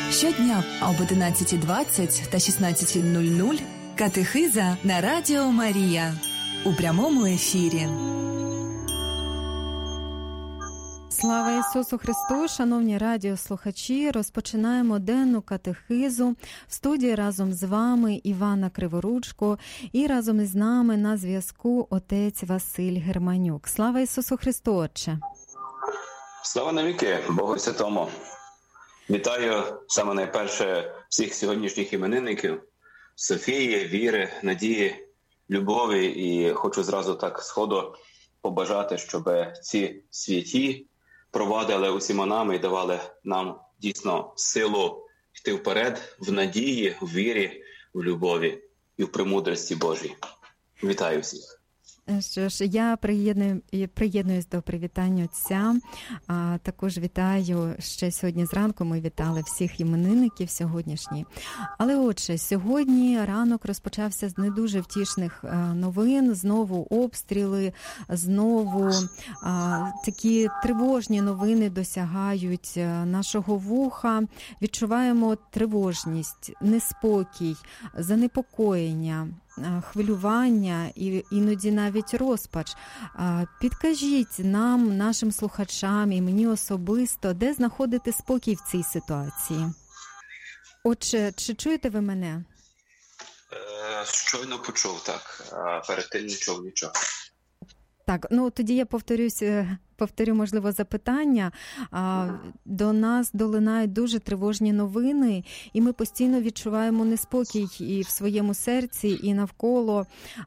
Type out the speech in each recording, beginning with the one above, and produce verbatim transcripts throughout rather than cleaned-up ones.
Щодня об одинадцятій двадцять та шістнадцятій нуль нуль катехиза на Радіо Марія у прямому ефірі. Слава Ісусу Христу! Шановні радіослухачі, розпочинаємо денну катехизу. В студії разом з вами Івана Криворучко і разом із нами на зв'язку отець Василь Германюк. Слава Ісусу Христу, Отче! Слава навіки Богу Святому! Вітаю саме найперше всіх сьогоднішніх іменинників Софії, Віри, Надії, Любові. І хочу зразу так сходу побажати, щоб ці святі провадили усіма нами і давали нам дійсно силу йти вперед в надії, в вірі, в любові і в премудрості Божій. Вітаю всіх! Що ж, я приєдную, приєднуюсь до привітань отця, а також вітаю ще сьогодні зранку, ми вітали всіх іменинників сьогоднішні. Але отже, сьогодні ранок розпочався з не дуже втішних новин, знову обстріли, знову а, такі тривожні новини досягають нашого вуха. Відчуваємо тривожність, неспокій, занепокоєння, хвилювання і іноді навіть розпач. Підкажіть нам, нашим слухачам і мені особисто, де знаходити спокій в цій ситуації? Отже, чи чуєте ви мене? Е, щойно почув, так. А перед тим не чув нічого. Так, ну тоді я повторюсь, повторю, можливо, запитання. До нас долинають дуже тривожні новини, і ми постійно відчуваємо неспокій і в своєму серці, і навколо.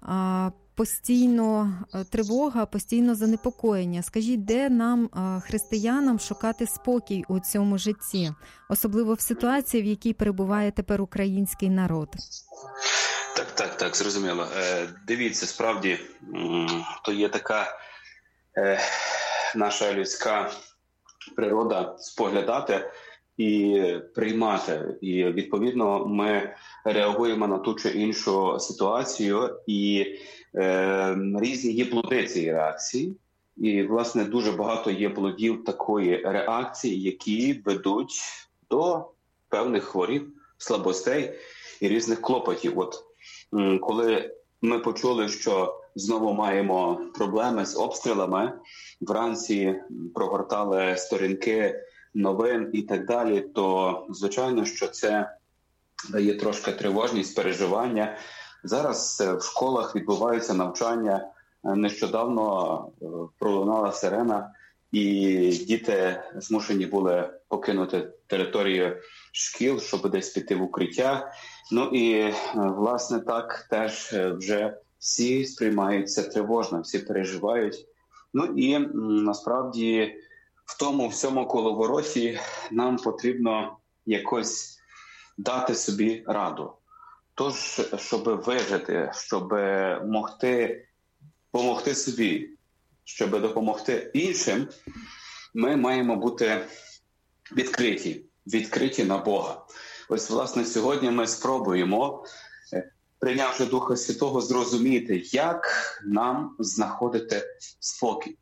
Постійно тривога, постійно занепокоєння. Скажіть, де нам, християнам, шукати спокій у цьому житті? Особливо в ситуації, в якій перебуває тепер український народ. Так, так, так, зрозуміло. Е, дивіться, справді, то є така е, наша людська природа споглядати і приймати. І, відповідно, ми реагуємо на ту чи іншу ситуацію, і е, різні є плоди цієї реакції. І, власне, дуже багато є плодів такої реакції, які ведуть до певних хвороб, слабостей і різних клопотів. От коли ми почули, що знову маємо проблеми з обстрілами, вранці прогортали сторінки новин і так далі, то, звичайно, що це дає трошки тривожність, переживання. Зараз в школах відбуваються навчання. Нещодавно пролунала сирена, і діти змушені були покинути територію шкіл, щоб десь піти в укриття. Ну і, власне, так теж вже всі сприймаються тривожно, всі переживають. Ну і насправді в тому всьому коловороті нам потрібно якось дати собі раду. Тож, щоб вижити, щоб могти допомогти собі, щоб допомогти іншим, ми маємо бути відкриті, відкриті на Бога. Ось, власне, сьогодні ми спробуємо, прийнявши Духа Святого, зрозуміти, як нам знаходити спокій.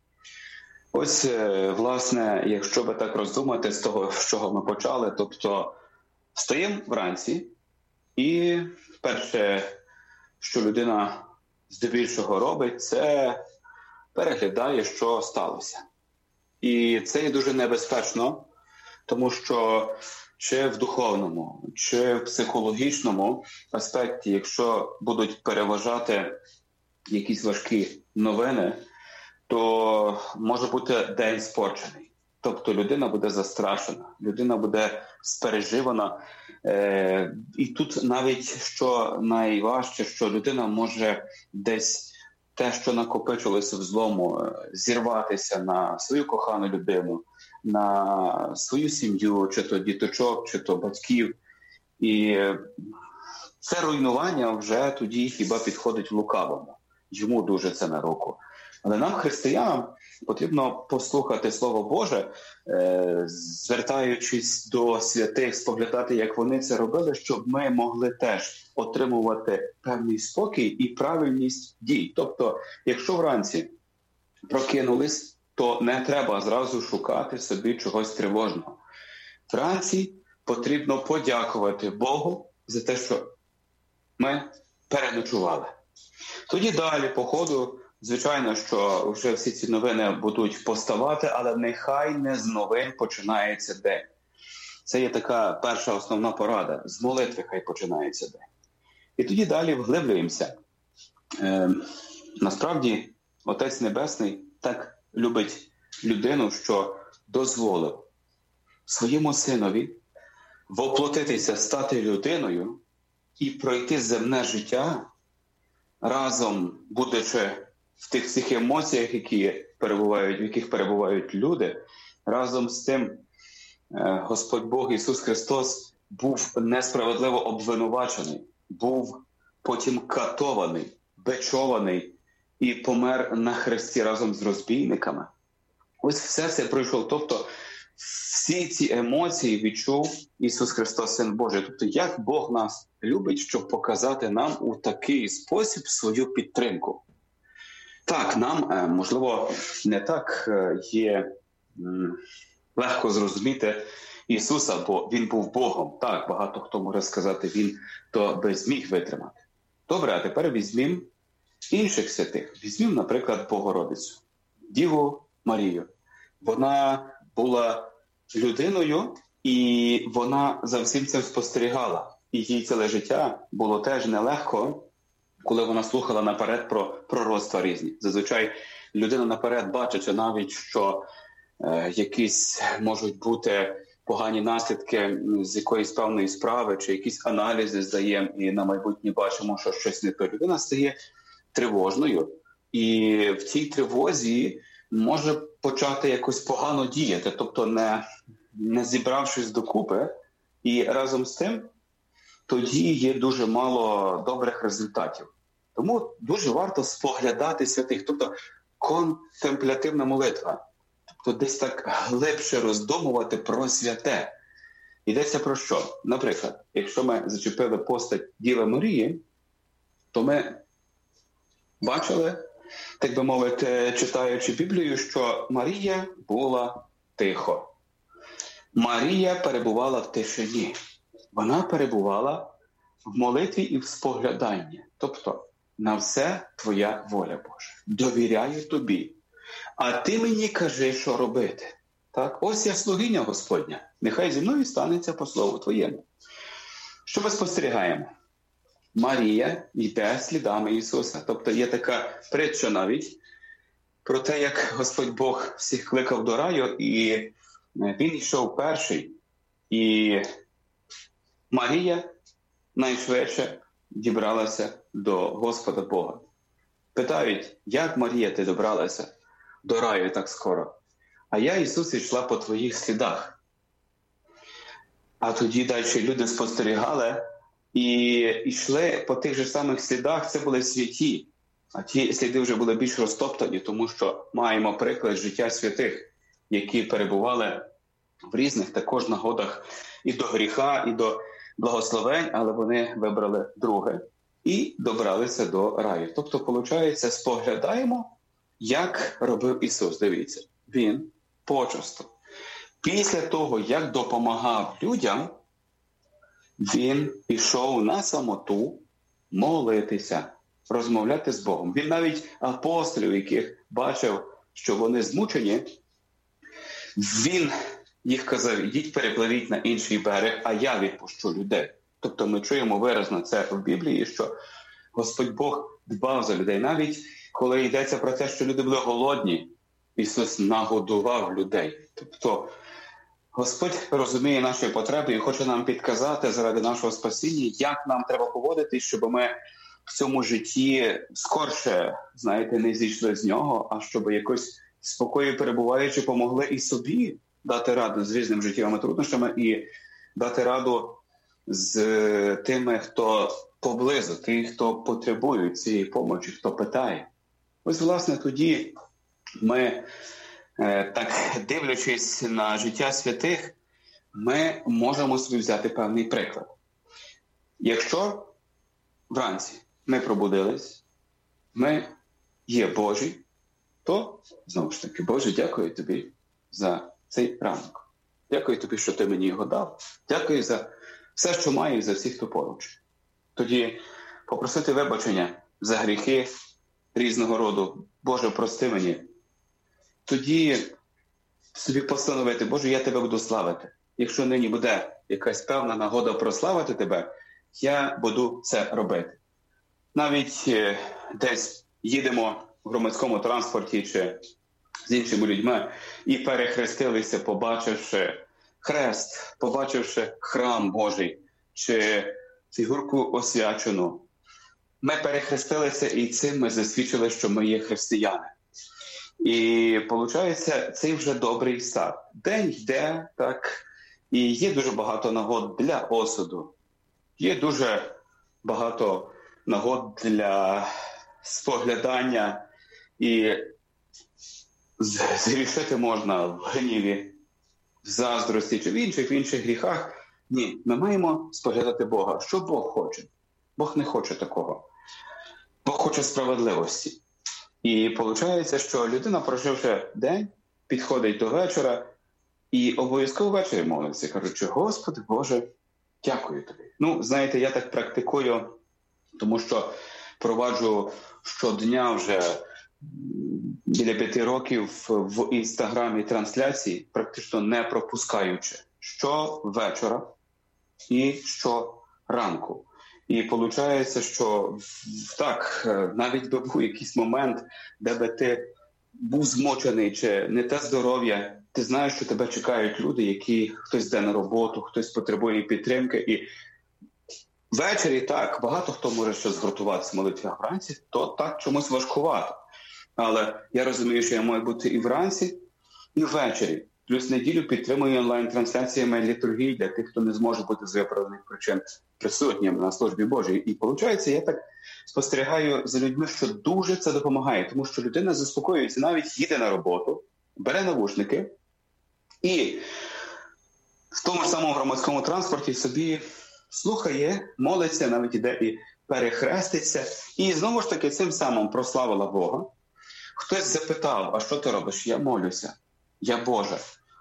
Ось, власне, якщо би так роздумати з того, з чого ми почали, тобто встаємо вранці, і перше, що людина здебільшого робить, це переглядає, що сталося. І це є дуже небезпечно, тому що чи в духовному, чи в психологічному аспекті, якщо будуть переважати якісь важкі новини, то може бути день спорчений. Тобто людина буде застрашена, людина буде спереживана. Е, і тут навіть, що найважче, що людина може десь те, що накопичилося в злому, зірватися на свою кохану людину, на свою сім'ю, чи то діточок, чи то батьків. І це руйнування вже тоді хіба підходить лукавому. Йому дуже це на руку. Але нам, християнам, потрібно послухати Слово Боже, звертаючись до святих, споглядати, як вони це робили, щоб ми могли теж отримувати певний спокій і правильність дій. Тобто, якщо вранці прокинулись, то не треба зразу шукати собі чогось тривожного. Вранці потрібно подякувати Богу за те, що ми переночували. Тоді далі, по ходу, звичайно, що вже всі ці новини будуть поставати, але нехай не з новин починається день. Це є така перша основна порада. З молитви хай починається день. І тоді далі вглиблюємося. Е, насправді, Отець Небесний так любить людину, що дозволив своєму синові воплотитися, стати людиною і пройти земне життя разом, будучи в тих всіх емоціях, які перебувають, в яких перебувають люди. Разом з тим Господь Бог Ісус Христос був несправедливо обвинувачений, був потім катований, бичований і помер на хресті разом з розбійниками. Ось все це пройшов. Тобто всі ці емоції відчув Ісус Христос, Син Божий. Тобто як Бог нас любить, щоб показати нам у такий спосіб свою підтримку. Так, нам, можливо, не так є легко зрозуміти Ісуса, бо Він був Богом. Так, багато хто може сказати, Він то би зміг витримати. Добре, а тепер візьмімо інших святих. Візьмімо, наприклад, Богородицю, Діву Марію. Вона була людиною, і вона за всім цим спостерігала. І їй ціле життя було теж нелегко, коли вона слухала наперед про пророцтва різні. Зазвичай людина наперед бачить навіть, що е, якісь можуть бути погані наслідки з якоїсь певної справи, чи якісь аналізи здаємо, і на майбутнє бачимо, що щось не то. Людина стає тривожною, і в цій тривозі може почати якось погано діяти, тобто не, не зібравшись докупи, і разом з тим тоді є дуже мало добрих результатів. Тому дуже варто споглядати святих, тобто контемплятивна молитва, тобто десь так глибше роздумувати про святе. Йдеться про що? Наприклад, якщо ми зачепили постать Діви Марії, то ми бачили, так би мовити, читаючи Біблію, що Марія була тихо. Марія перебувала в тишині. Вона перебувала в молитві і в спогляданні. Тобто, на все твоя воля Божа. Довіряю тобі. А ти мені кажи, що робити. Так? Ось я слугиня Господня. Нехай зі мною станеться по слову твоєму. Що ми спостерігаємо? Марія йде слідами Ісуса. Тобто є така притча навіть про те, як Господь Бог всіх кликав до раю, і Він йшов перший. І Марія найшвидше дібралася до Господа Бога. Питають, як, Марія, ти добралася до раю так скоро? А я, Ісус, йшла по твоїх слідах. А тоді далі люди спостерігали і йшли по тих же самих слідах, це були святі. А ті сліди вже були більш розтоптані, тому що маємо приклад життя святих, які перебували в різних також нагодах і до гріха, і до благословень, але вони вибрали друге і добралися до раю. Тобто, виходить, споглядаємо, як робив Ісус. Дивіться, Він почасто. Після того, як допомагав людям, Він пішов на самоту молитися, розмовляти з Богом. Він навіть апостолів, яких бачив, що вони змучені, Він їх казав, ідіть перепливіть на інший берег, а я відпущу людей. Тобто ми чуємо виразно це в Біблії, що Господь Бог дбав за людей. Навіть коли йдеться про те, що люди були голодні, Ісус нагодував людей. Тобто Господь розуміє наші потреби і хоче нам підказати заради нашого спасіння, як нам треба поводитись, щоб ми в цьому житті скорше, знаєте, не зійшли з нього, а щоб якось спокою перебуваючи, помогли і собі дати раду з різними життєвими труднощами і дати раду з тими, хто поблизу, ті, хто потребує цієї допомоги, хто питає. Ось, власне, тоді ми, так дивлячись на життя святих, ми можемо собі взяти певний приклад. Якщо вранці ми пробудились, ми є Божі, то, знову ж таки, Боже, дякую тобі за цей ранок. Дякую тобі, що ти мені його дав. Дякую за все, що маю, і за всіх, хто поруч. Тоді попросити вибачення за гріхи різного роду. Боже, прости мені. Тоді собі постановити, Боже, я тебе буду славити. Якщо нині буде якась певна нагода прославити тебе, я буду це робити. Навіть е, десь їдемо в громадському транспорті чи з іншими людьми і перехрестилися, побачивши хрест, побачивши храм Божий чи фігурку освячену. Ми перехрестилися і цим ми засвідчили, що ми є християни. І, виходить, цей вже добрий старт. День йде, так, і є дуже багато нагод для осуду. Є дуже багато нагод для споглядання. І згрішити можна в гніві, в заздрості чи в інших, в інших гріхах. Ні, ми маємо споглядати Бога. Що Бог хоче? Бог не хоче такого. Бог хоче справедливості. І виходить, що людина, проживши день, підходить до вечора і обов'язково ввечері молиться, кажучи, Господи Боже, дякую тобі. Ну, знаєте, я так практикую, тому що проваджу щодня вже біля п'яти років в Інстаграмі трансляції, практично не пропускаючи, що вечора і що ранку. І виходить, що так, навіть би був якийсь момент, де би ти був змочений чи не те здоров'я, ти знаєш, що тебе чекають люди, які хтось йде на роботу, хтось потребує підтримки. І ввечері так, багато хто може щось згуртуватися молитві, а вранці то так чомусь важкувато. Але я розумію, що я маю бути і вранці, і ввечері. Плюс неділю підтримую онлайн-трансляціями літургії для тих, хто не зможе бути з виправданих причин присутнім на службі Божій. І виходить, я так спостерігаю за людьми, що дуже це допомагає, тому що людина заспокоюється, навіть їде на роботу, бере навушники і в тому ж самому громадському транспорті собі слухає, молиться, навіть іде і перехреститься. І знову ж таки цим самим прославила Бога. Хтось запитав, а що ти робиш? Я молюся. Я Боже.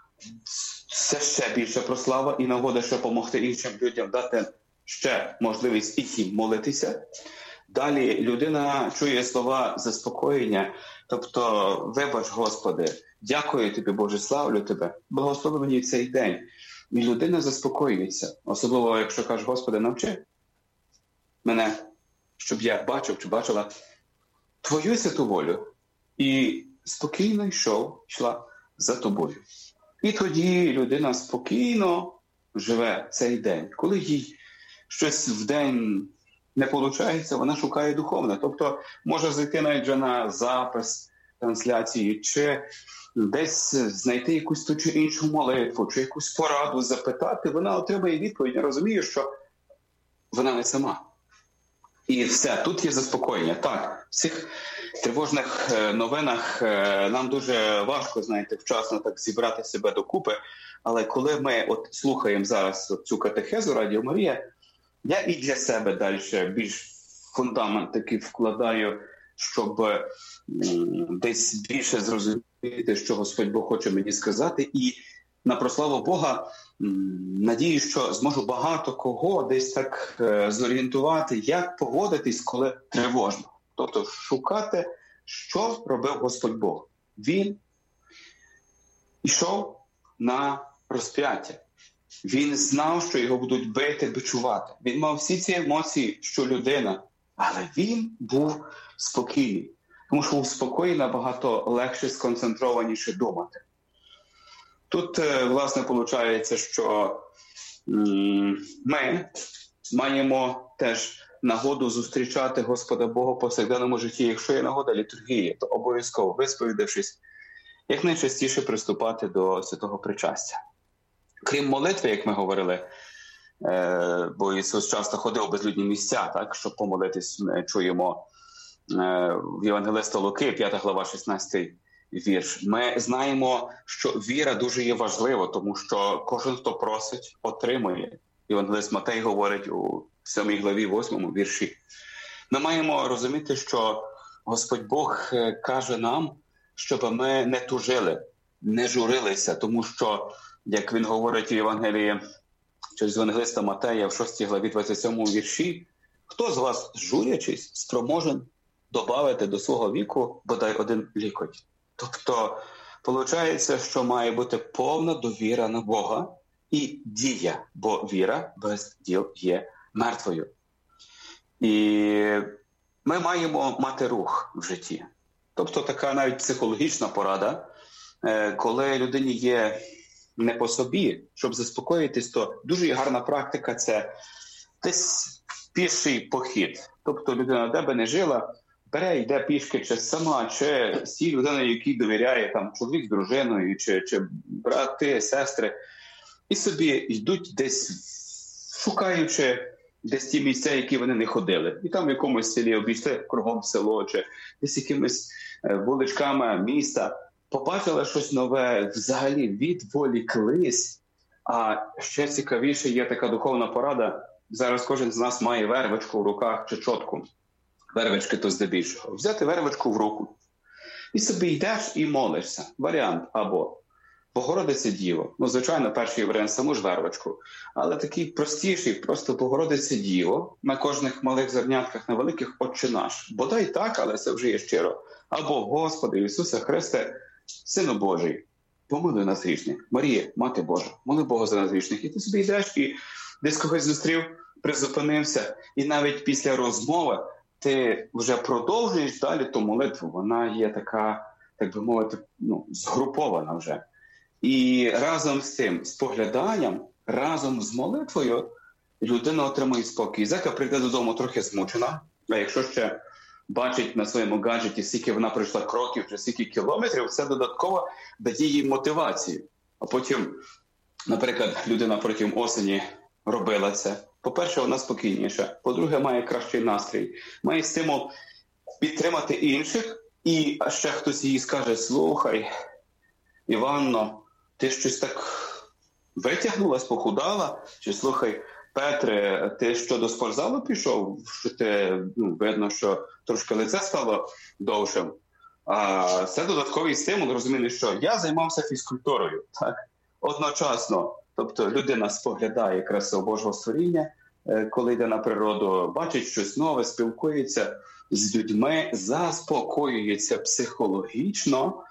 Це ще більше прослава і нагода, що допомогти іншим людям, дати ще можливість і їм молитися. Далі людина чує слова заспокоєння, тобто, вибач, Господи, дякую тобі, Боже, славлю тебе, благослови мені цей день. І людина заспокоюється, особливо, якщо каже, Господи, навчи мене, щоб я бачив чи бачила Твою святу волю. І спокійно йшов, йшла за тобою. І тоді людина спокійно живе цей день. Коли їй щось в день не виходить, вона шукає духовне. Тобто може зайти навіть вже на запис трансляції, чи десь знайти якусь ту чи іншу молитву, чи якусь пораду запитати, вона отримає відповідь. Я розумію, що вона не сама. І все, тут є заспокоєння. Так, в цих тривожних новинах нам дуже важко, знаєте, вчасно так зібрати себе докупи, але коли ми от слухаємо зараз цю катехезу Радіо Марія, я і для себе далі більш фундамент такий вкладаю, щоб десь більше зрозуміти, що Господь Бог хоче мені сказати, і на прославу Бога надію, що зможу багато кого десь так зорієнтувати, як поводитись, коли тривожно. Тобто шукати, що робив Господь Бог. Він йшов на розп'яття. Він знав, що його будуть бити, бичувати. Він мав всі ці емоції, що людина. Але він був спокійний. Тому що у спокої набагато легше, сконцентрованіше думати. Тут, власне, виходить, що ми маємо теж нагоду зустрічати Господа Бога в повсякденному житті. Якщо є нагода літургії, то обов'язково, висповідавшись, якнайчастіше приступати до святого причастя. Крім молитви, як ми говорили, бо Ісус часто ходив у безлюдні місця, так, щоб помолитись, ми чуємо в Євангелиста Луки, п'ята глава, шістнадцятий вірш. Ми знаємо, що віра дуже є важлива, тому що кожен, хто просить, отримує. Євангелист Матей говорить у сьомій главі, восьмому вірші. Ми маємо розуміти, що Господь Бог каже нам, щоб ми не тужили, не журилися, тому що як він говорить у Євангелії через евангелиста Матея в шостій главі двадцять сьомому вірші, хто з вас, журячись, спроможен додати до свого віку бодай один лікоть? Тобто, виходить, що має бути повна довіра на Бога і дія, бо віра без діл є мертвою. І ми маємо мати рух в житті. Тобто така навіть психологічна порада, коли людині є не по собі, щоб заспокоїтись, то дуже гарна практика – це десь піший похід. Тобто людина де би не жила, бере, йде пішки, чи сама, чи з тією людиною, якій довіряє, там, чоловік з дружиною, чи, чи брати, сестри, і собі йдуть десь, шукаючи десь ті місця, які вони не ходили. І там в якомусь селі обійшли кругом село, чи десь якимись вуличками міста, побачили щось нове, взагалі відволіклись. А ще цікавіше є така духовна порада. Зараз кожен з нас має вервичку в руках чи чотку. Вервички то здебільшого. Взяти вервичку в руку. І собі йдеш і молишся. Варіант або Богородице Діво. Ну, звичайно, перший варіант саму ж вервичку. Але такий простіший, просто Богородице Діво. На кожних малих зернятках, на великих Отче наш. Бодай так, але це вже є щиро. Або Господи Ісусе Христе, Сину Божий, помилуй нас грішних. Марія, Мати Божа, моли Бога за нас грішних. І ти собі йдеш і десь когось зустрів, призупинився. І навіть після розмови ти вже продовжуєш далі ту молитву. Вона є така, так би мовити, ну, згрупована вже. І разом з цим спогляданням, разом з молитвою людина отримує спокій. Зека прийде додому трохи змучена, а якщо ще бачить на своєму гаджеті, скільки вона пройшла кроків чи скільки кілометрів, це додатково дає їй мотивацію. А потім, наприклад, людина протягом осені робила це. По-перше, вона спокійніша. По-друге, має кращий настрій. Має стимул підтримати інших. І ще хтось їй скаже: слухай, Іванно, ти щось так витягнулась, похудала? Чи слухай, Петре, ти що, до спортзалу пішов? Що ти, ну, видно, що трошки лице стало довшим. А це додатковий стимул, розумієте, що я займався фізкультурою, так? Одночасно. Тобто людина споглядає красу Божого створіння, коли йде на природу, бачить щось нове, спілкується з людьми, заспокоюється психологічно,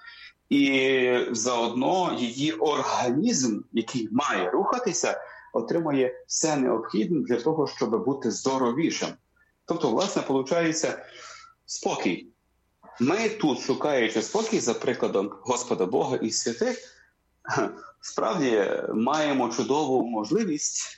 і заодно її організм, який має рухатися, отримує все необхідне для того, щоб бути здоровішим. Тобто, власне, виходить спокій. Ми тут, шукаючи спокій, за прикладом Господа Бога і святих, справді маємо чудову можливість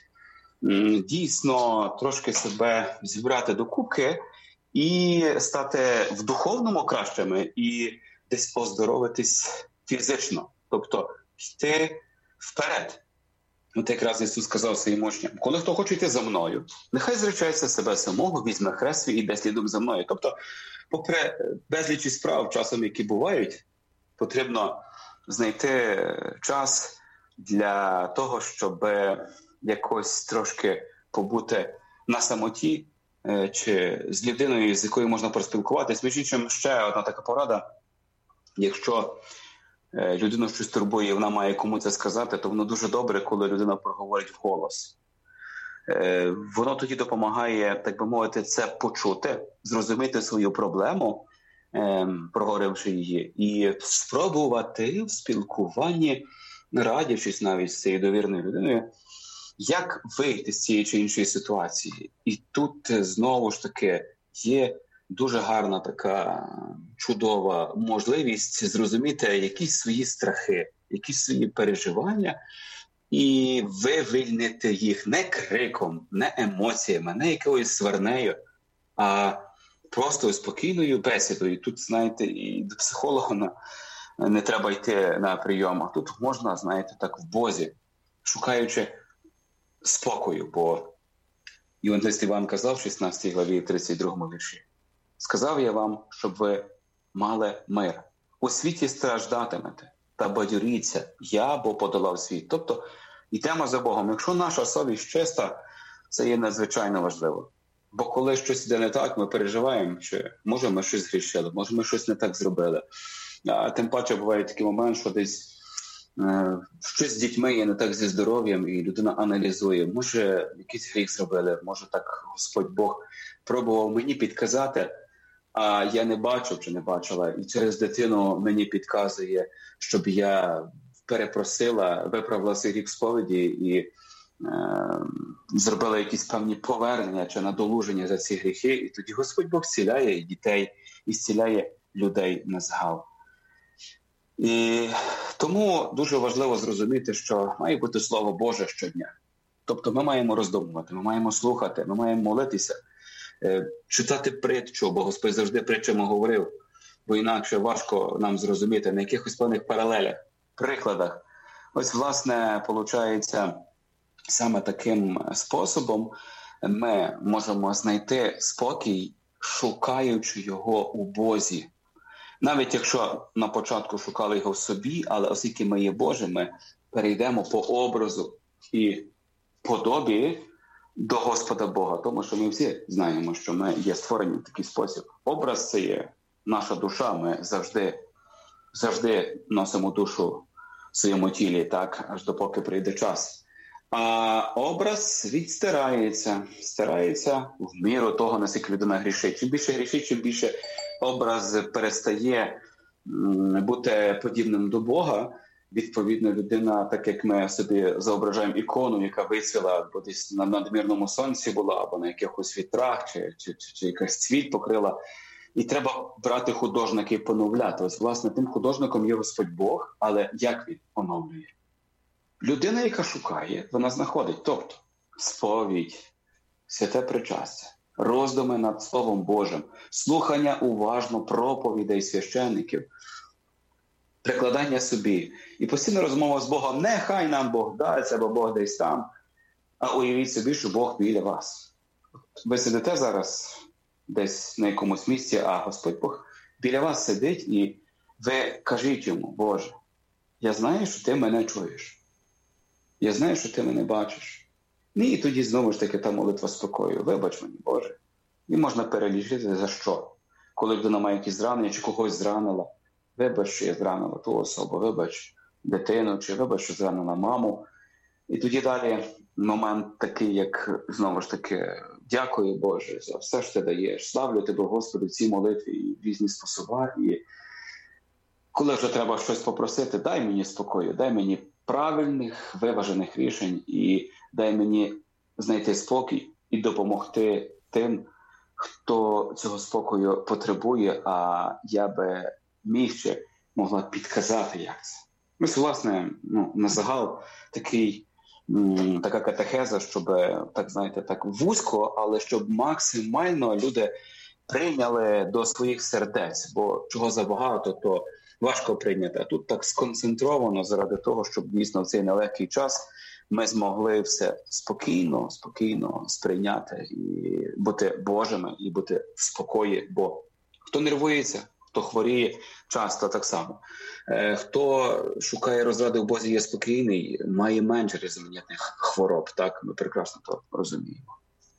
дійсно трошки себе зібрати докупки і стати в духовному кращими, і десь оздоровитись фізично. Тобто йти вперед. От якраз Ісус сказав своїм учням: коли хто хоче йти за мною, нехай зречається себе самого, візьме хрест свій і йде слідом за мною. Тобто, попри безліч справ, часом, які бувають, потрібно знайти час для того, щоб якось трошки побути на самоті, чи з людиною, з якою можна поспілкуватись. Між іншим, ще одна така порада: якщо людину щось турбує, вона має кому це сказати, то воно дуже добре, коли людина проговорить вголос. Воно тоді допомагає, так би мовити, це почути, зрозуміти свою проблему, проговоривши її, і спробувати в спілкуванні, радячись навіть з цією довірною людиною, як вийти з цієї чи іншої ситуації. І тут, знову ж таки, є дуже гарна така чудова можливість зрозуміти якісь свої страхи, якісь свої переживання і вивільнити їх не криком, не емоціями, не якоюсь сварнею, а просто спокійною бесідою. Тут, знаєте, і до психолога не треба йти на прийом, а тут можна, знаєте, так в Бозі, шукаючи спокою, бо Євангелист Іван казав в шістнадцятій главі тридцять другому вірші: «Сказав я вам, щоб ви мали мир. У світі страждатимете, та бадьоріться, я бо подолав світ». Тобто йдемо за Богом. Якщо наша совість чиста, це є надзвичайно важливо. Бо коли щось йде не так, ми переживаємо, чи може ми щось згрішили, може ми щось не так зробили. А тим паче буває такий момент, що десь щось з дітьми є не так зі здоров'ям, і людина аналізує, може якийсь гріх зробили, може так Господь Бог пробував мені підказати, а я не бачив чи не бачила, і через дитину мені підказує, щоб я перепросила, виправила свій гріх сповіді і е, зробила якісь певні повернення чи надолуження за ці гріхи, і тоді Господь Бог зціляє і дітей, і зціляє людей на загал. І тому дуже важливо зрозуміти, що має бути Слово Боже щодня. Тобто ми маємо роздумувати, ми маємо слухати, ми маємо молитися, читати притчу, бо Господь завжди притчами говорив, бо інакше важко нам зрозуміти на якихось певних паралелях, прикладах. Ось, власне, виходить, саме таким способом ми можемо знайти спокій, шукаючи його у Бозі. Навіть якщо на початку шукали його в собі, але оскільки ми є Божими, перейдемо по образу і подобі до Господа Бога, тому що ми всі знаємо, що ми є створені в такий спосіб. Образ – це є наша душа, ми завжди, завжди носимо душу в своєму тілі, так, аж допоки прийде час. А образ відстирається, стирається в міру того, наскільки людина грішить. Чим більше грішить, чим більше образ перестає бути подібним до Бога. Відповідно, людина, так як ми собі зображаємо ікону, яка висіла, або десь на надмірному сонці була, або на якихось вітрах, чи, чи, чи, чи якась цвіт покрила. І треба брати художника і поновляти. Ось, власне, тим художником є Господь Бог, але як він оновлює? Людина, яка шукає, вона знаходить. Тобто, сповідь, святе причастя, роздуми над Словом Божим, слухання уважно проповідей священників, прикладання собі і постійна розмова з Богом. Нехай нам Бог дасть, або Бог десь там, а уявіть собі, що Бог біля вас. Ви сидите зараз десь на якомусь місці, а Господь Бог біля вас сидить, і ви кажіть йому: Боже, я знаю, що ти мене чуєш. Я знаю, що ти мене бачиш. І тоді знову ж таки та молитва спокою. Вибач мені, Боже. І можна перелічити за що. Коли людина має якісь зранення, чи когось зранила. Вибач, що я зранила ту особу. Вибач дитину, чи вибач, що зранила маму. І тоді далі момент такий, як, знову ж таки, дякую, Боже, за все, що ти даєш. Славлю тебе, Господи, в цій молитві і в різні способи. І коли вже треба щось попросити, дай мені спокою, дай мені правильних, виважених рішень і дай мені знайти спокій і допомогти тим, хто цього спокою потребує, а я би міг ще могла підказати, як це. Ось, власне, ну, на загал такий, м, така катехеза, щоб, так знаєте, так вузько, але щоб максимально люди прийняли до своїх сердець, бо чого забагато, то важко прийняти. А тут так сконцентровано заради того, щоб дійсно в цей нелегкий час ми змогли все спокійно, спокійно сприйняти і бути Божими, і бути в спокої. Бо хто нервується, хто хворіє, часто так само. Хто шукає розради в Бозі, є спокійний, має менше різноманітних хвороб. Так, ми прекрасно то розуміємо.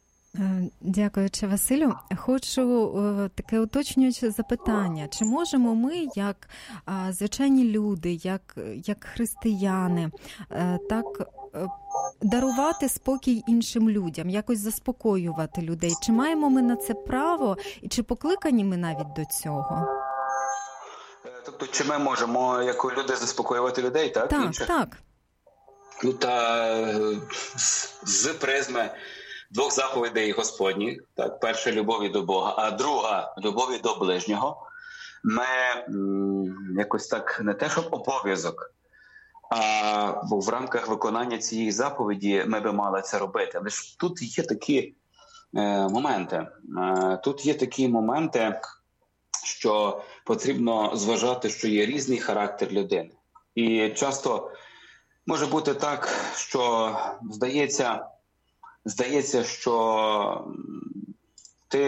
Дякую, отче Василю. Хочу таке уточнююче запитання. Чи можемо ми, як звичайні люди, як, як християни, так дарувати спокій іншим людям, якось заспокоювати людей? Чи маємо ми на це право і чи покликані ми навіть до цього? Тобто, чи ми можемо, як люди, заспокоювати людей, так? Так, інших? так. Ну, та з призми двох заповідей Господніх, так, перша – любові до Бога, а друга – любові до ближнього, ми м, якось так не те, щоб обов'язок, а в рамках виконання цієї заповіді ми би мали це робити. Але ж тут є такі е, моменти, е, тут є такі моменти, що потрібно зважати, що є різний характер людини. І часто може бути так, що здається, Здається, що ти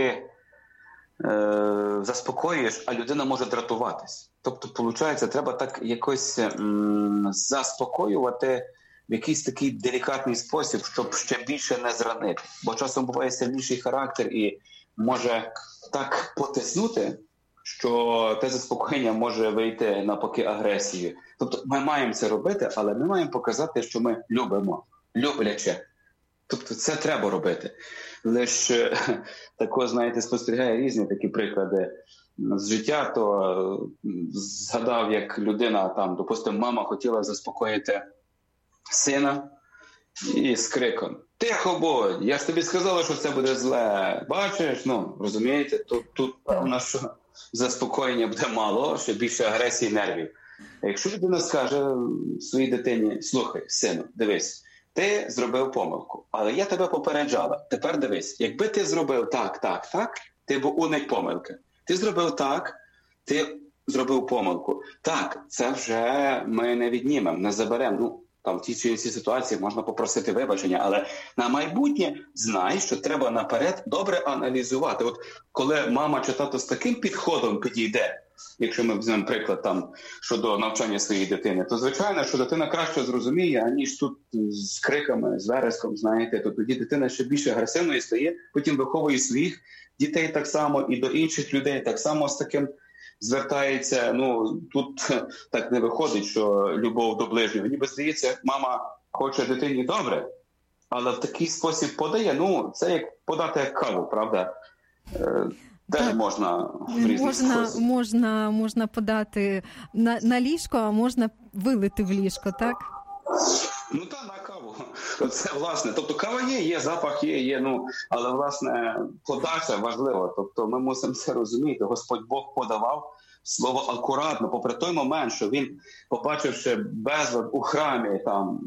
е, заспокоюєш, а людина може дратуватись. Тобто, виходить, треба так якось м, заспокоювати в якийсь такий делікатний спосіб, щоб ще більше не зранити. Бо часом буває сильніший характер і може так потиснути що те заспокоєння може вийти навпаки агресією. Тобто ми маємо це робити, але ми маємо показати, що ми любимо, любляче. Тобто це треба робити. Лише тако, знаєте, спостерігає різні такі приклади з життя, то згадав, як людина, там, допустимо, мама хотіла заспокоїти сина і з криком: «Тихо будь, я ж тобі сказала, що це буде зле». Бачиш, ну, розумієте, тут, тут певно, що заспокоєння буде мало, ще більше агресії, нервів. А якщо людина скаже своїй дитині: «Слухай, сину, дивись, ти зробив помилку, але я тебе попереджала. Тепер дивись, якби ти зробив так, так, так, ти б уник помилки. Ти зробив так, ти зробив помилку. Так, це вже ми не віднімемо, не заберемо. Ну, там в тій чи іншій ситуації можна попросити вибачення, але на майбутнє знай, що треба наперед добре аналізувати. От коли мама чи тато з таким підходом підійде, якщо ми візьмемо приклад там щодо навчання своєї дитини, то звичайно, що дитина краще зрозуміє, аніж тут з криками, з вереском, знаєте, то тоді дитина ще більше агресивною стає, потім виховує своїх дітей так само і до інших людей так само з таким звертається. Ну, тут так не виходить, що любов до ближнього. Ніби здається, мама хоче дитині добре, але в такий спосіб подає. Ну, це як подати каву, правда? Теж можна в різних можна, спосіб. можна, можна подати на, на ліжко, а можна вилити в ліжко, так? Ну так, на каву. Це, власне, тобто кава є, є, запах є, є, ну, але, власне, подача важлива. Тобто ми мусимо це розуміти. Господь Бог подавав слово акуратно, попри той момент, що він, побачивши безлад у храмі, там,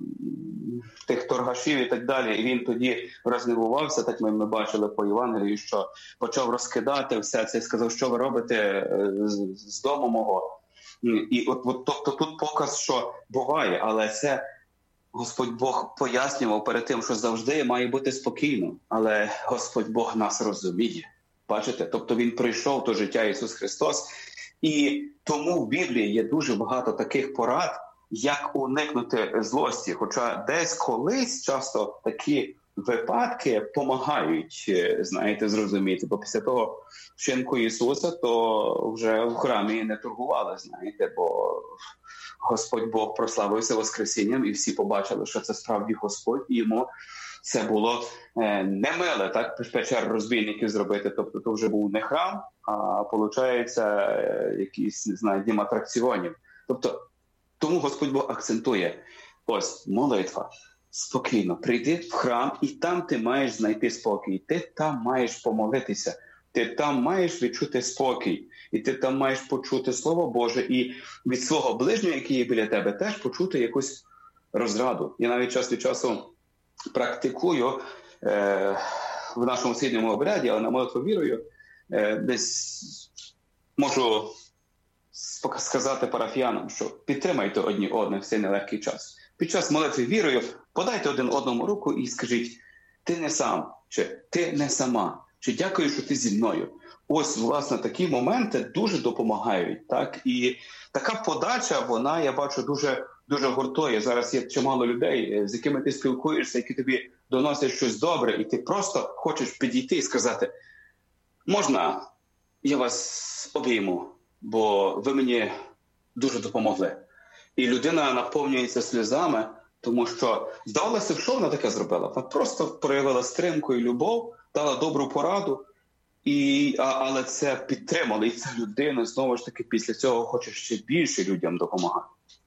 тих торгашів і так далі, і він тоді рознервувався, так ми, ми бачили по Євангелію, що почав розкидати все це і сказав: «Що ви робите з, з дому мого?» І от, от, тобто тут показ, що буває, але це Господь Бог пояснював перед тим, що завжди має бути спокійно, але Господь Бог нас розуміє. Бачите? Тобто Він прийшов до життя, Ісус Христос, і тому в Біблії є дуже багато таких порад, як уникнути злості. Хоча десь колись часто такі випадки допомагають, знаєте, зрозуміти. Бо після того вчинку Ісуса, то вже в храмі не торгували, знаєте, бо Господь Бог прославився Воскресінням, і всі побачили, що це справді Господь, і йому це було е, немиле, так, печер розбійників зробити. Тобто то вже був не храм, а, виходить, е, якийсь, не знаю, дім атракціонів. Тобто, тому Господь Бог акцентує: ось, молитва, спокійно, прийди в храм, і там ти маєш знайти спокій, ти там маєш помолитися, ти там маєш відчути спокій, і ти там маєш почути Слово Боже, і від свого ближнього, який є біля тебе, теж почути якусь розраду. Я навіть час від часу практикую е, в нашому східному обряді, але на молитву вірою, е, десь можу сказати парафіянам, що підтримайте одні одних в цей нелегкий час. Під час молитви вірою подайте один одному руку і скажіть: «Ти не сам», чи «Ти не сама», чи «Дякую, що ти зі мною». Ось, власне, такі моменти дуже допомагають. Так? І така подача, вона, я бачу, дуже, дуже гуртує. Зараз є чимало людей, з якими ти спілкуєшся, які тобі доносять щось добре, і ти просто хочеш підійти і сказати: «Можна, я вас обійму, бо ви мені дуже допомогли». І людина наповнюється сльозами, тому що, здавалося, що вона таке зробила? Вона просто проявила стримку і любов, дала добру пораду, і, а, але це підтримало. І ця людина, знову ж таки, після цього хоче ще більше людям допомагати.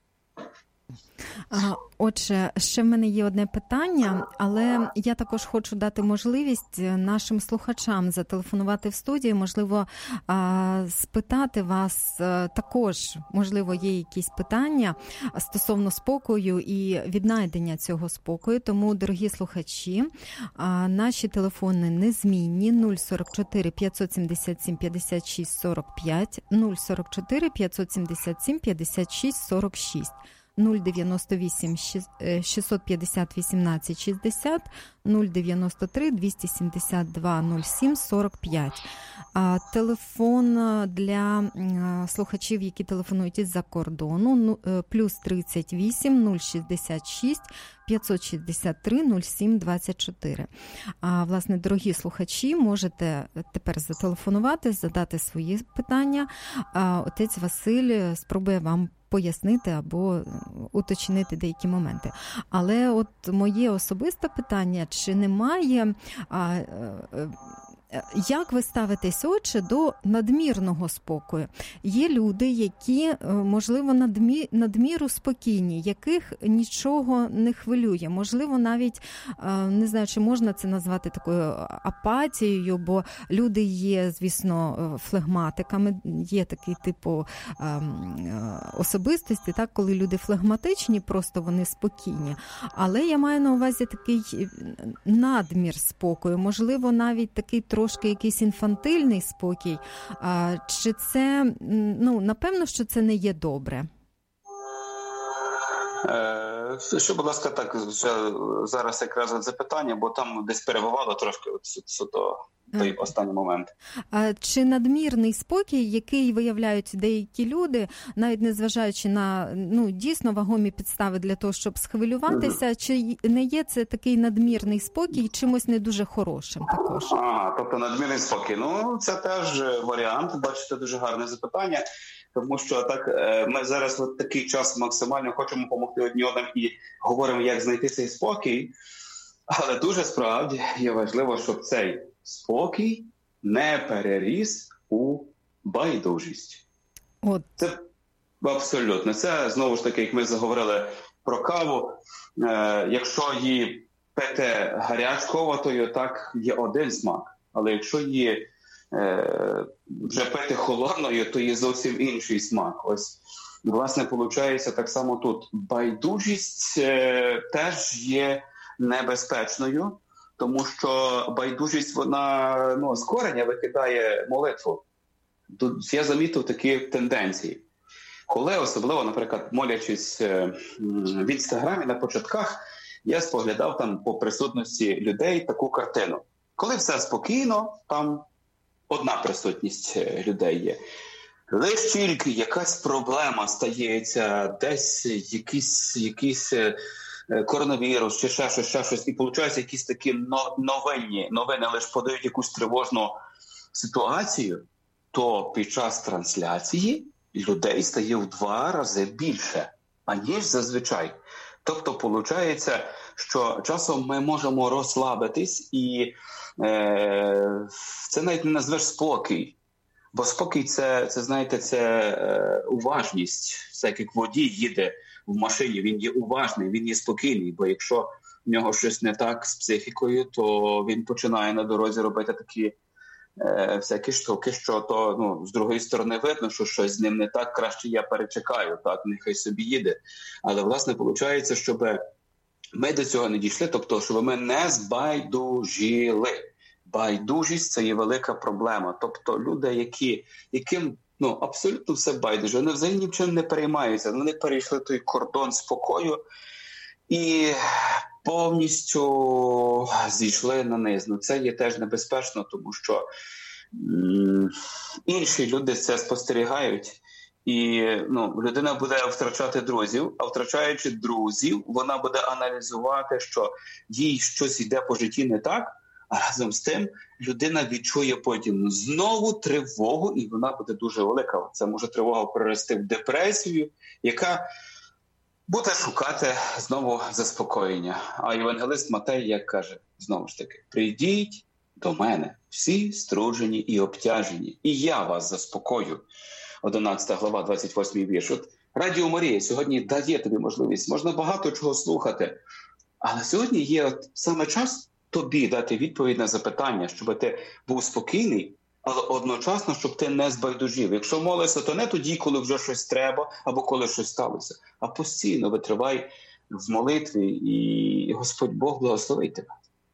Отже, ще в мене є одне питання, але я також хочу дати можливість нашим слухачам зателефонувати в студію, можливо, спитати вас також, можливо, є якісь питання стосовно спокою і віднайдення цього спокою. Тому, дорогі слухачі, наші телефони незмінні: нуль сорок чотири п'ятсот сімдесят сім п'ятдесят шість сорок п'ять, нуль сорок чотири п'ятсот сімдесят сім п'ятдесят шість сорок шість. нуль дев'яносто вісім шістсот п'ятдесят вісімнадцять шістдесят, нуль дев'яносто три двісті сімдесят два нуль сім сорок п'ять. А телефон для слухачів, які телефонують із-за кордону, плюс тридцять вісім нуль шістдесят шість п'ятсот шістдесят три нуль сім двадцять чотири. А, власне, дорогі слухачі, можете тепер зателефонувати, задати свої питання. А отець Василь спробує вам пояснити або уточнити деякі моменти. Але от моє особисте питання, чи немає... А, Як ви ставитесь, отче, до надмірного спокою? Є люди, які, можливо, надмі... надміру спокійні, яких нічого не хвилює. Можливо, навіть, не знаю, чи можна це назвати такою апатією, бо люди є, звісно, флегматиками, є такий типу особистості, так, коли люди флегматичні, просто вони спокійні. Але я маю на увазі такий надмір спокою, можливо, навіть такий трошки якийсь інфантильний спокій. А, чи це, ну, напевно, що це не є добре? Е, що, будь ласка, так, зараз якраз запитання, бо там десь перебувало трошки от, суто той останній момент. А чи надмірний спокій, який виявляють деякі люди, навіть незважаючи на, ну, дійсно вагомі підстави для того, щоб схвилюватися, mm-hmm. чи не є це такий надмірний спокій чимось не дуже хорошим також? А, тобто надмірний спокій. Ну, це теж варіант, бачите, дуже гарне запитання. Тому що так ми зараз в такий час максимально хочемо допомогти одні одним і говоримо, як знайти цей спокій, але дуже справді є важливо, щоб цей спокій не переріс у байдужість. От. Це абсолютно. Це, знову ж таки, як ми заговорили про каву, е, якщо її пити гарячковатою, так, є один смак. Але якщо її е, вже пити холодною, то є зовсім інший смак. Ось, власне, виходить так само тут. Байдужість е, теж є небезпечною, тому що байдужість, вона, ну, з кореня викидає молитву. Тут я замітив такі тенденції. Коли особливо, наприклад, молячись в Інстаграмі на початках, я споглядав там по присутності людей таку картину. Коли все спокійно, там одна присутність людей є. Лише тільки якась проблема стається, десь якийсь, якийсь коронавірус, чи ще щось, ще щось, і получаються якісь такі новинні новини, лише подають якусь тривожну ситуацію, то під час трансляції людей стає в два рази більше, аніж зазвичай. Тобто, виходить, що часом ми можемо розслабитись, і е, це навіть не назвеш спокій. Бо спокій це, це знаєте, це е, уважність. Це як водій їде в машині, він є уважний, він є спокійний. Бо якщо в нього щось не так з психікою, то він починає на дорозі робити такі е, всякі штуки, що то, ну, з другої сторони видно, що щось з ним не так, краще я перечекаю, так, нехай собі їде. Але, власне, виходить, щоб ми до цього не дійшли, тобто, щоб ми не збайдужили. Байдужість – це є велика проблема. Тобто люди, які, яким, ну, абсолютно все байдуже, вони взагалі нічим не переймаються, вони перейшли той кордон спокою і повністю зійшли на низ. Ну, це є теж небезпечно, тому що м- інші люди це спостерігають. І, ну, людина буде втрачати друзів, а втрачаючи друзів, вона буде аналізувати, що їй щось йде по житті не так, а разом з тим людина відчує потім знову тривогу, і вона буде дуже велика. Це може тривога перерости в депресію, яка буде шукати знову заспокоєння. А євангелист Матей як каже, знову ж таки, прийдіть до мене, всі струджені і обтяжені, і я вас заспокою. одинадцята глава, двадцять восьмий вірш. От Радіо Марія сьогодні дає тобі можливість, можна багато чого слухати, але сьогодні є от саме час тобі дати відповідь на запитання, щоб ти був спокійний, але одночасно, щоб ти не збайдужив. Якщо молишся, то не тоді, коли вже щось треба, або коли щось сталося, а постійно витривай в молитві, і Господь Бог благословить тебе.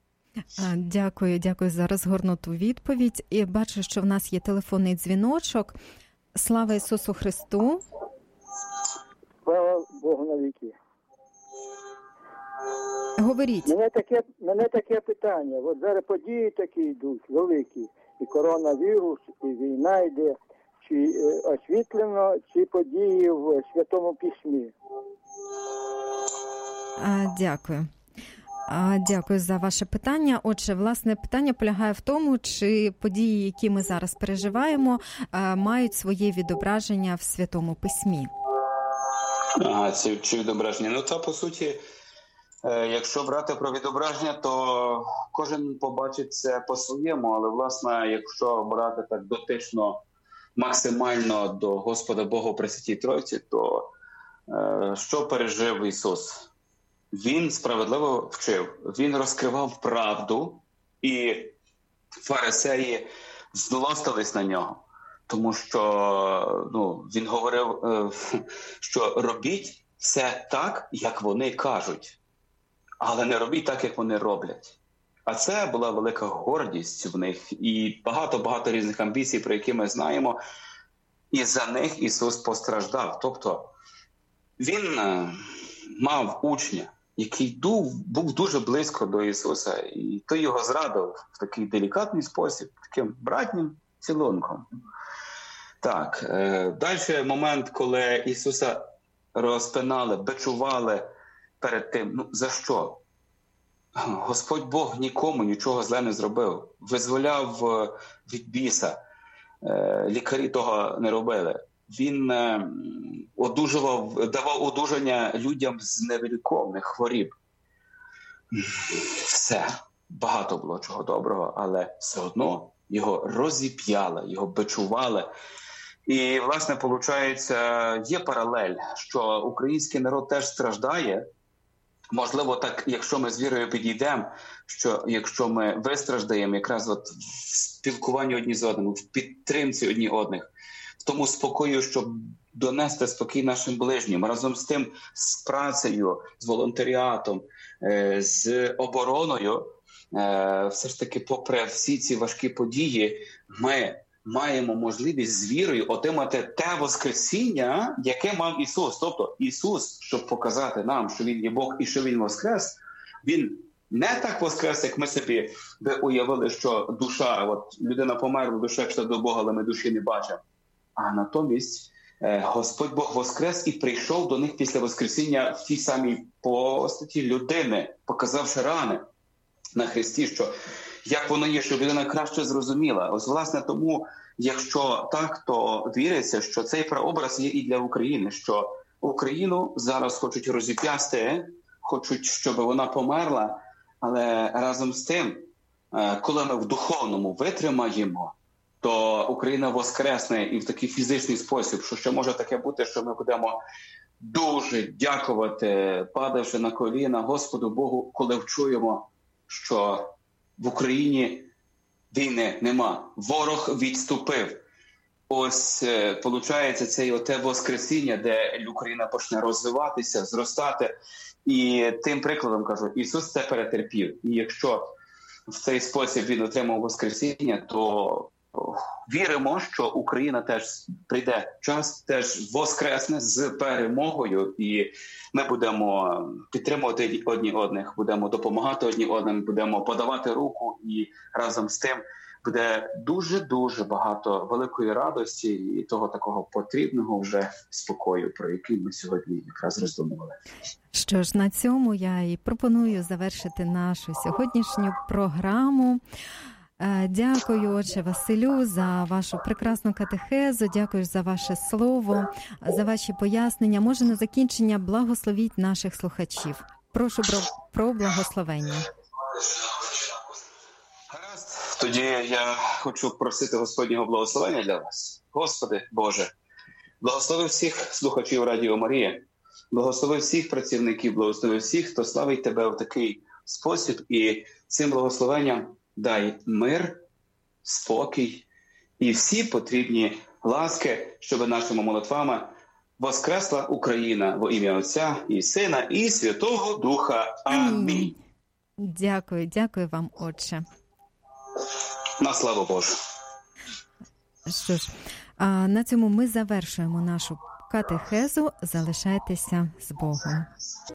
Дякую, дякую за розгорнуту відповідь. І бачу, що в нас є телефонний дзвіночок. Слава Ісусу Христу! Слава Богу навіки! Говоріть. Мене таке, мене таке питання. От зараз події такі йдуть, великі. І коронавірус, і війна йде. Чи е, освітлено ці події в Святому Письмі? Дякую. Дякую за ваше питання. Отже, власне, питання полягає в тому, чи події, які ми зараз переживаємо, мають своє відображення в Святому Письмі. Ага, це чи відображення? Ну, та, по суті, якщо брати про відображення, то кожен побачить це по-своєму, але, власне, якщо брати так дотично максимально до Господа Бога у Пресвятій Тройці, то е, що пережив Ісус? Він справедливо вчив, він розкривав правду, і фарисеї злостились на нього, тому що ну, він говорив, е, що робіть все так, як вони кажуть, але не робіть так, як вони роблять. А це була велика гордість в них і багато-багато різних амбіцій, про які ми знаємо, і за них Ісус постраждав. Тобто він е, мав учня, який був, був дуже близько до Ісуса, і той його зрадив в такий делікатний спосіб, таким братнім цілунком. Так, е, далі момент, коли Ісуса розпинали, бичували перед тим, ну за що? Господь Бог нікому нічого зле не зробив. Визволяв від біса. Лікарі того не робили. Він одужував, давав одужання людям з невиліковних хворіб. Все. Багато було чого доброго, але все одно його розіп'яли, його бичували. І, власне, виходить, є паралель, що український народ теж страждає. Можливо, так, якщо ми з вірою підійдемо, що якщо ми вистраждаємо якраз от в спілкуванні одні з одними, в підтримці одні одних, в тому спокою, щоб донести спокій нашим ближнім, разом з тим, з працею, з волонтеріатом, з обороною, все ж таки, попри всі ці важкі події, ми маємо можливість з вірою отримати те воскресіння, яке мав Ісус. Тобто Ісус, щоб показати нам, що Він є Бог і що Він воскрес, Він не так воскрес, як ми собі би уявили, що душа, от людина померла, душа пішла до Бога, але ми душі не бачимо. А натомість Господь Бог воскрес і прийшов до них після воскресіння в тій самій постаті людини, показавши рани на Христі, що як воно є, щоб людина краще зрозуміла. Ось, власне, тому, якщо так, то віриться, що цей прообраз є і для України, що Україну зараз хочуть розіп'ясти, хочуть, щоб вона померла, але разом з тим, коли ми в духовному витримаємо, то Україна воскресне і в такий фізичний спосіб, що ще може таке бути, що ми будемо дуже дякувати, падавши на коліна Господу Богу, коли вчуємо, що в Україні війни нема. Ворог відступив. Ось, виходить, це і оте воскресіння, де Україна почне розвиватися, зростати. І тим прикладом, кажу, Ісус це перетерпів. І якщо в цей спосіб Він отримав воскресіння, то віримо, що Україна теж прийде час, теж воскресне з перемогою, і ми будемо підтримувати одні одних, будемо допомагати одні одним, будемо подавати руку, і разом з тим буде дуже-дуже багато великої радості і того такого потрібного вже спокою, про який ми сьогодні якраз роздумували. Що ж, на цьому я і пропоную завершити нашу сьогоднішню програму. Дякую, отче Василю, за вашу прекрасну катехезу, дякую за ваше слово, за ваші пояснення. Може, на закінчення благословіть наших слухачів. Прошу про благословення. Гаразд. Тоді я хочу просити Господнього благословення для вас. Господи Боже, благослови всіх слухачів Радіо Марія, благослови всіх працівників, благослови всіх, хто славить Тебе в такий спосіб, і цим благословенням дай мир, спокій і всі потрібні ласки, щоб нашими молитвами воскресла Україна во ім'я Отця і Сина і Святого Духа. Амінь. Дякую, дякую вам, Отче. На славу Божу. Що ж, а на цьому ми завершуємо нашу катехезу. Залишайтеся з Богом.